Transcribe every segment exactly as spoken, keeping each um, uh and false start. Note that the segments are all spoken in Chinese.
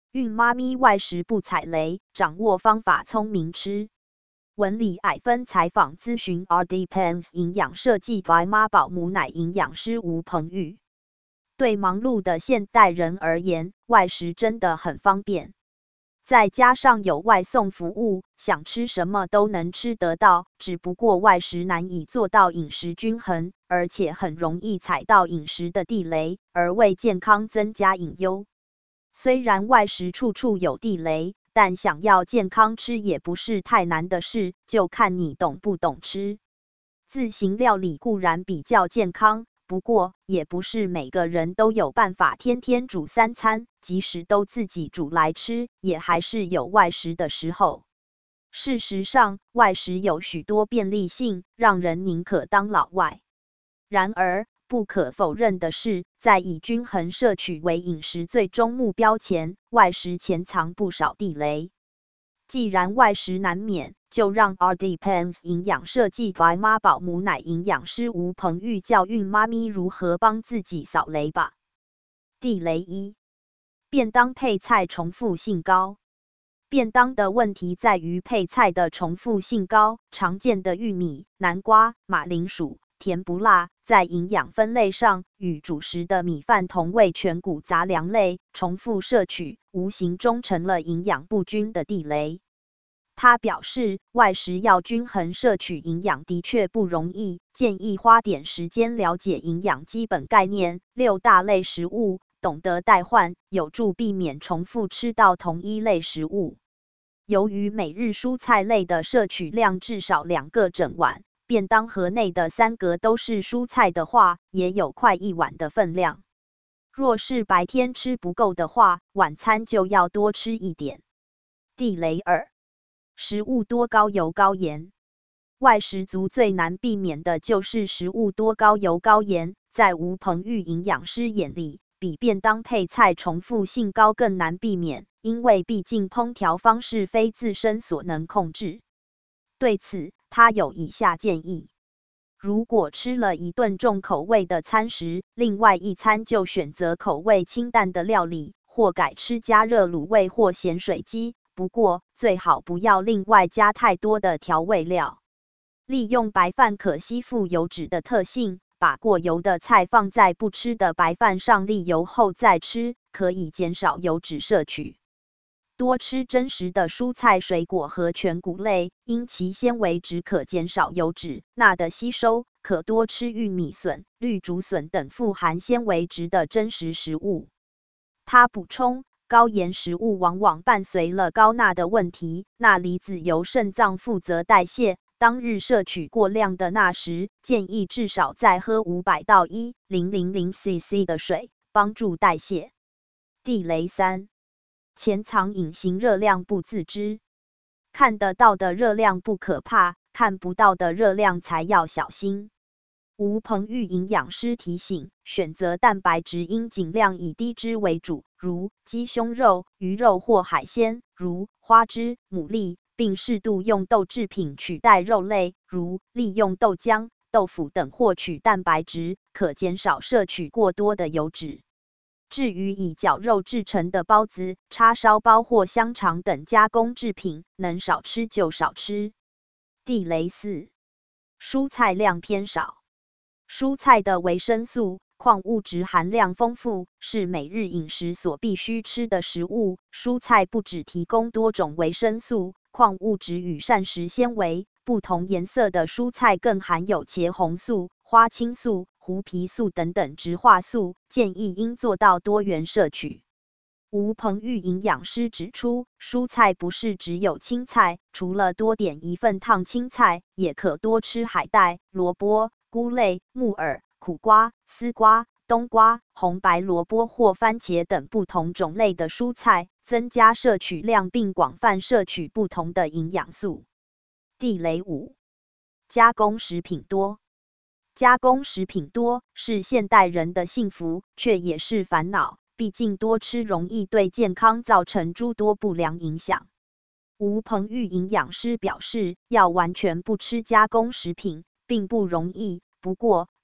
孕妈咪外食不踩雷，掌握方法聪明吃。文理矮分采访咨询 R D P E N S 营养设计 by 妈宝母奶营养师吴鹏玉。对忙碌的现代人而言，外食真的很方便。再加上有外送服务，想吃什么都能吃得到，只不过外食难以做到饮食均衡，而且很容易踩到饮食的地雷，而为健康增加隐忧。虽然外食处处有地雷，但想要健康吃也不是太难的事，就看你懂不懂吃。自行料理固然比较健康，不过也不是每个人都有办法天天煮三餐，即使都自己煮来吃，也还是有外食的时候。事实上，外食有许多便利性，让人宁可当老外。然而，不可否认的是，在以均衡摄取为饮食最终目标前，外食潜藏不少地雷。既然外食难免，就让 R D P E N S 营养设计 by 妈宝母奶营养师吴鹏玉教孕妈咪如何帮自己扫雷吧。地雷一：便当配菜重复性高。便当的问题在于配菜的重复性高，常见的玉米、南瓜、马铃薯、甜不辣，在营养分类上与主食的米饭同为全谷杂粮类，重复摄取，无形中成了营养不均的地雷。他表示，外食要均衡摄取营养的确不容易，建议花点时间了解营养基本概念，六大类食物，懂得代换，有助避免重复吃到同一类食物。由于每日蔬菜类的摄取量至少两个整碗，便当盒内的三格都是蔬菜的话，也有快一碗的分量。若是白天吃不够的话，晚餐就要多吃一点。地雷二：食物多高油高盐。外食族最难避免的就是食物多高油高盐，在吴鹏玉营养师眼里，比便当配菜重复性高更难避免，因为毕竟烹调方式非自身所能控制。对此，他有以下建议：如果吃了一顿重口味的餐食，另外一餐就选择口味清淡的料理，或改吃加热卤味或咸水鸡，不过最好不要另外加太多的调味料。利用白饭可吸附油脂的特性，把过油的菜放在不吃的白饭上沥油后再吃，可以减少油脂摄取。多吃真实的蔬菜水果和全谷类，因其纤维质可减少油脂、钠的吸收，可多吃玉米笋、绿竹笋等富含纤维质的真实食物。他补充，高盐食物往往伴随了高钠的问题，钠离子由肾脏负责代谢，当日摄取过量的钠时，建议至少再喝五百到一千 C C 的水，帮助代谢。地雷三：潜藏隐形热量不自知。看得到的热量不可怕，看不到的热量才要小心。吴鹏玉营养师提醒，选择蛋白质应尽量以低脂为主，如鸡胸肉、鱼肉或海鲜，如花枝、牡蛎，并适度用豆制品取代肉类，如利用豆浆、豆腐等获取蛋白质，可减少摄取过多的油脂。至于以绞肉制成的包子、叉烧包或香肠等加工制品，能少吃就少吃。地雷四：蔬菜量偏少。蔬菜的维生素、矿物质含量丰富，是每日饮食所必须吃的食物。蔬菜不只提供多种维生素、矿物质与膳食纤维，不同颜色的蔬菜更含有茄红素、花青素、胡皮素等等植化素，建议应做到多元摄取。吴鹏玉营养师指出，蔬菜不是只有青菜，除了多点一份烫青菜，也可多吃海带、萝卜、菇类、木耳、苦瓜、丝瓜、冬瓜、红白萝卜或番茄等不同种类的蔬菜，增加摄取量并广泛摄取不同的营养素。地雷五：加工食品多。加工食品多是现代人的幸福，却也是烦恼，毕竟多吃容易对健康造成诸多不良影响。吴鹏玉营养师表示，要完全不吃加工食品并不容易，不过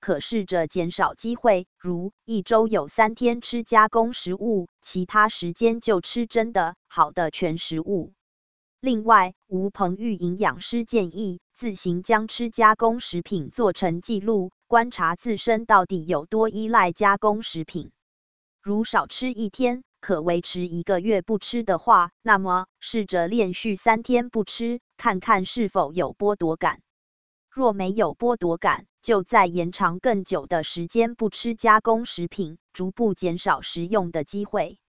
可试着减少机会，如一周有三天吃加工食物，其他时间就吃真的好的全食物。另外，吴鹏玉营养师建议，自行将吃加工食品做成记录，观察自身到底有多依赖加工食品。如少吃一天，可维持一个月不吃的话，那么试着连续三天不吃，看看是否有剥夺感。若没有剥夺感，就再延长更久的时间不吃加工食品，逐步减少食用的机会。